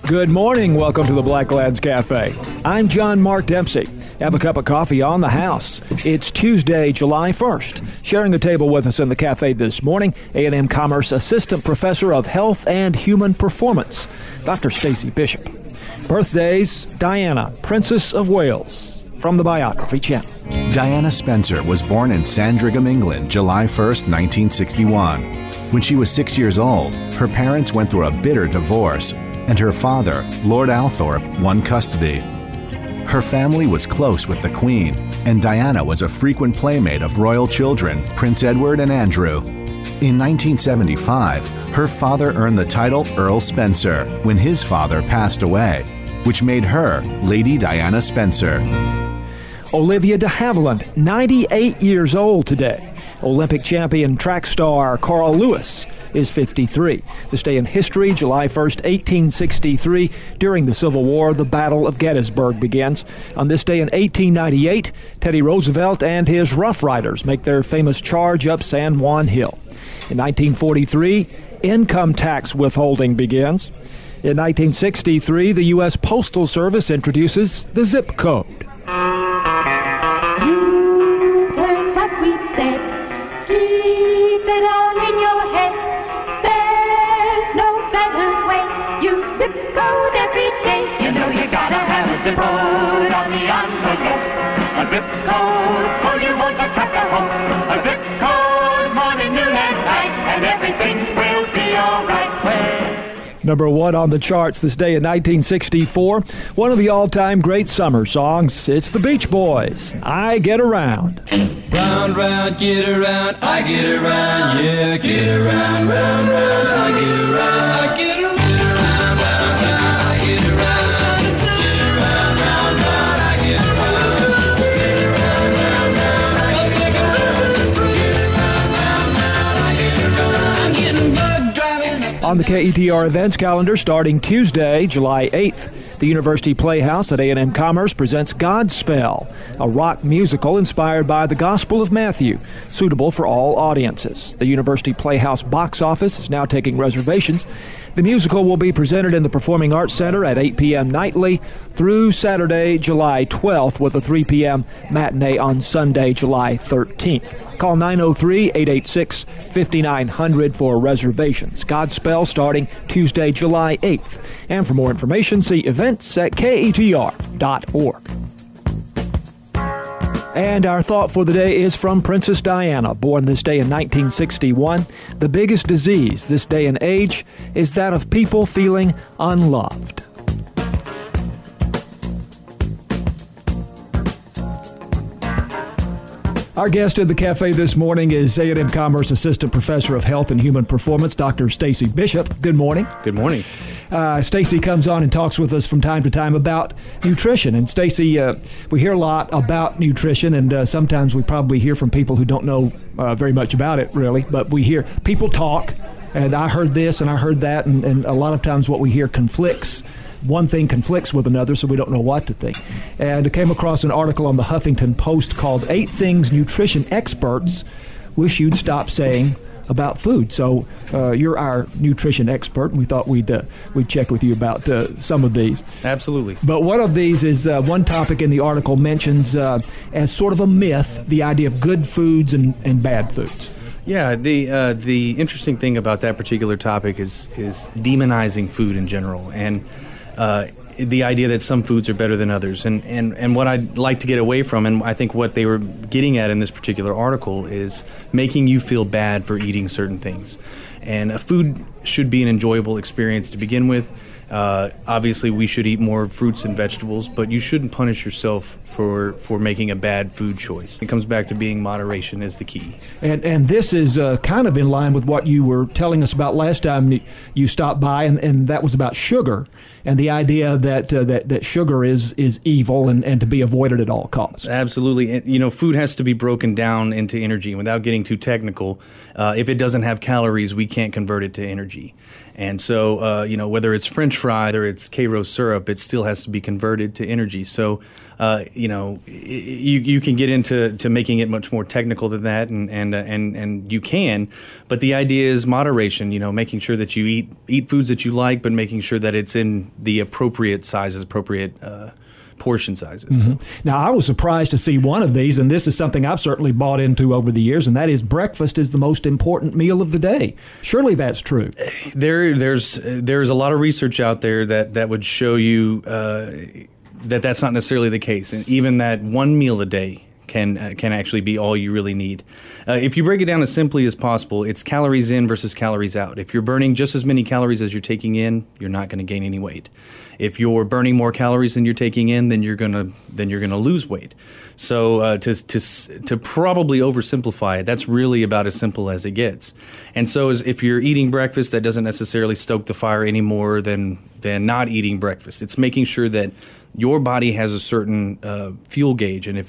Good morning. Welcome to the Black Lads Cafe. I'm John Mark Dempsey. Have a cup of coffee on the house. It's Tuesday, July 1st. Sharing a table with us in the cafe this morning, A&M Commerce Assistant Professor of Health and Human Performance, Dr. Stacy Bishop. Birthdays, Diana, Princess of Wales, from the Biography Channel. Diana Spencer was born in Sandringham, England, July 1st, 1961. When she was 6 years old, her parents went through a bitter divorce, and her father, Lord Althorp, won custody. Her family was close with the Queen, and Diana was a frequent playmate of royal children, Prince Edward and Andrew. In 1975, her father earned the title Earl Spencer when his father passed away, which made her Lady Diana Spencer. Olivia de Havilland, 98 years old today. Olympic champion track star Carl Lewis is 53. This day in history, July 1st, 1863, during the Civil War, the Battle of Gettysburg begins. On this day in 1898, Teddy Roosevelt and his Rough Riders make their famous charge up San Juan Hill. In 1943, income tax withholding begins. In 1963, the U.S. Postal Service introduces the zip code. You heard what we said. Keep it all in your head. There's no better way. You zip code every day. You know you gotta have a zip code on the envelope. A zip code so you won't just have to hope. A zip code morning, noon, and night, and everything will be alright. Number one on the charts this day in 1964, one of the all-time great summer songs. It's the Beach Boys, I Get Around. Round, round, get around, I get around, yeah, get around, round, round, I get around, I get around, round, round, I get around, get around, round, round, I get around, get around, round, round, I get around, get around, round, round, I get around, I'm getting bug driving. On the KETR events calendar, starting Tuesday, July 8th, the University Playhouse at A&M Commerce presents Godspell, a rock musical inspired by the Gospel of Matthew, suitable for all audiences. The University Playhouse box office is now taking reservations. The musical will be presented in the Performing Arts Center at 8 p.m. nightly through Saturday, July 12th, with a 3 p.m. matinee on Sunday, July 13th. Call 903-886-5900 for reservations. Godspell starting Tuesday, July 8th. And for more information, see events at ketr.org. And our thought for the day is from Princess Diana, born this day in 1961. The biggest disease this day and age is that of people feeling unloved. Our guest in the cafe this morning is A&M Commerce Assistant Professor of Health and Human Performance, Dr. Stacy Bishop. Good morning. Good morning. Stacy comes on and talks with us from time to time about nutrition. And Stacy, we hear a lot about nutrition, and sometimes we probably hear from people who don't know very much about it, really. But we hear people talk, and I heard this and I heard that, and a lot of times what we hear conflicts. One thing conflicts with another, so we don't know what to think. And I came across an article on the Huffington Post called 8 Things Nutrition Experts Wish You'd Stop Saying About Food. So you're our nutrition expert, and we thought we'd check with you about some of these. Absolutely. But one of these is one topic in the article mentions as sort of a myth, the idea of good foods and bad foods. Yeah, the interesting thing about that particular topic is demonizing food in general, and the idea that some foods are better than others. And what I'd like to get away from, and I think what they were getting at in this particular article, is making you feel bad for eating certain things. And a food should be an enjoyable experience to begin with. Obviously, we should eat more fruits and vegetables, but you shouldn't punish yourself for making a bad food choice. It comes back to being moderation is the key. And this is kind of in line with what you were telling us about last time you stopped by, and that was about sugar and the idea that sugar is evil and to be avoided at all costs. Absolutely. You know, food has to be broken down into energy. Without getting too technical, if it doesn't have calories, we can't convert it to energy. And so, whether it's French French fry, whether it's Karo syrup, it still has to be converted to energy. So, you can get into making it much more technical than that, and you can. But the idea is moderation. Making sure that you eat foods that you like, but making sure that it's in the appropriate sizes, appropriate portion sizes. Mm-hmm. Now, I was surprised to see one of these, and this is something I've certainly bought into over the years, and that is breakfast is the most important meal of the day. Surely that's true. There's a lot of research out there that would show you that's not necessarily the case, and even that one meal a day can actually be all you really need. If you break it down as simply as possible, it's calories in versus calories out. If you're burning just as many calories as you're taking in, you're not going to gain any weight. If you're burning more calories than you're taking in, then you're gonna lose weight. So to probably oversimplify it, that's really about as simple as it gets. And so if you're eating breakfast, that doesn't necessarily stoke the fire any more than not eating breakfast. It's making sure that your body has a certain fuel gauge, and if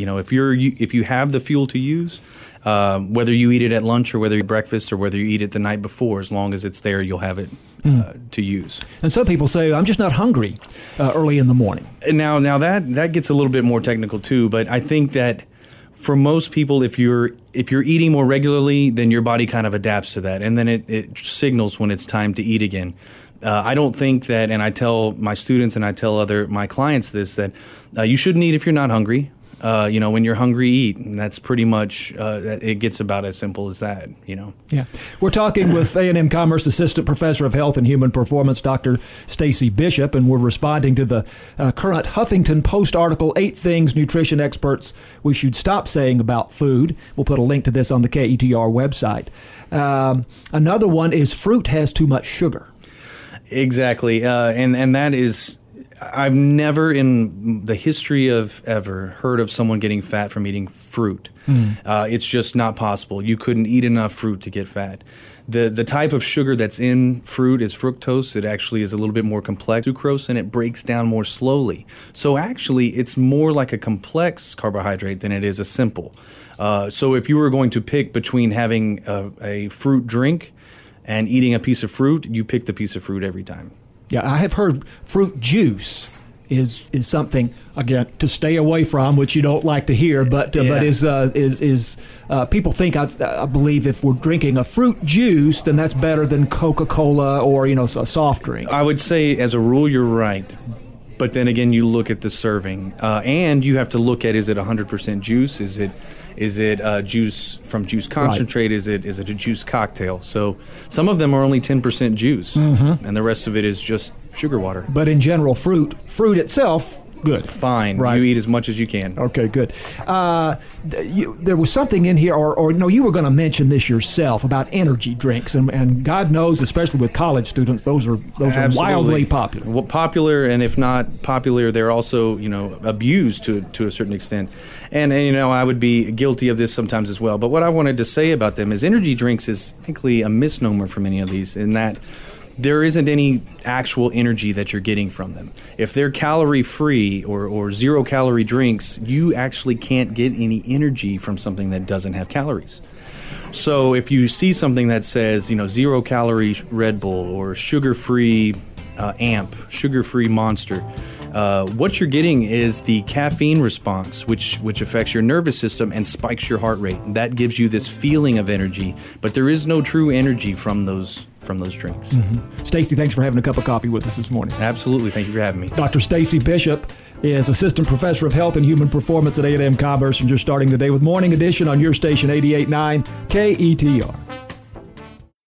you have the fuel to use, whether you eat it at lunch or whether you eat breakfast or whether you eat it the night before, as long as it's there, you'll have it to use. And some people say, I'm just not hungry early in the morning. Now that gets a little bit more technical too, but I think that for most people, if you're eating more regularly, then your body kind of adapts to that, and then it signals when it's time to eat again. I don't think that, and I tell my students and I tell my clients this, that you shouldn't eat if you're not hungry. When you're hungry, eat. And that's pretty much, it gets about as simple as that, Yeah. We're talking with A&M Commerce Assistant Professor of Health and Human Performance, Dr. Stacy Bishop, and we're responding to the current Huffington Post article, 8 Things Nutrition Experts We Should Stop Saying About Food. We'll put a link to this on the KETR website. Another one is fruit has too much sugar. Exactly. And that is... I've never in the history of ever heard of someone getting fat from eating fruit. It's just not possible. You couldn't eat enough fruit to get fat. The type of sugar that's in fruit is fructose. It actually is a little bit more complex sucrose, and it breaks down more slowly. So actually, it's more like a complex carbohydrate than it is a simple. So if you were going to pick between having a fruit drink and eating a piece of fruit, you pick the piece of fruit every time. Yeah, I have heard fruit juice is something, again, to stay away from, which you don't like to hear, but is people think, I believe, if we're drinking a fruit juice, then that's better than Coca-Cola or a soft drink. I would say, as a rule, you're right. But then again, you look at the serving, and you have to look at, is it 100% juice? Is it juice from juice concentrate? Right. Is it a juice cocktail? So some of them are only 10% juice, and the rest of it is just sugar water. But in general, fruit itself, good. Fine. Right. You eat as much as you can. Okay, good. There was something in here, or you were going to mention this yourself about energy drinks, and God knows, especially with college students, those are wildly popular. Well, popular, and if not popular, they're also abused to a certain extent. And I would be guilty of this sometimes as well. But what I wanted to say about them is energy drinks is technically a misnomer for many of these, in that there isn't any actual energy that you're getting from them. If they're calorie-free or zero-calorie drinks, you actually can't get any energy from something that doesn't have calories. So if you see something that says, zero-calorie Red Bull or sugar-free AMP, sugar-free Monster, what you're getting is the caffeine response, which affects your nervous system and spikes your heart rate. That gives you this feeling of energy, but there is no true energy from those drinks. Stacy, thanks for having a cup of coffee with us this morning. Absolutely. Thank you for having me. Dr. Stacy Bishop is Assistant Professor of Health and Human Performance at A&M Commerce, and you're starting the day with Morning Edition on your station 88.9 KETR.